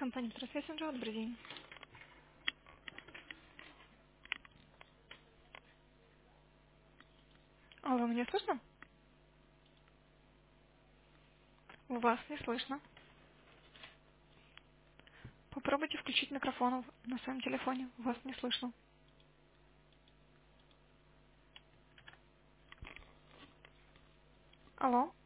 Компания Трансвесенджо, добрый день. Алло, меня слышно? Вас не слышно. Попробуйте включить микрофон на своем телефоне. Вас не слышно. Алло.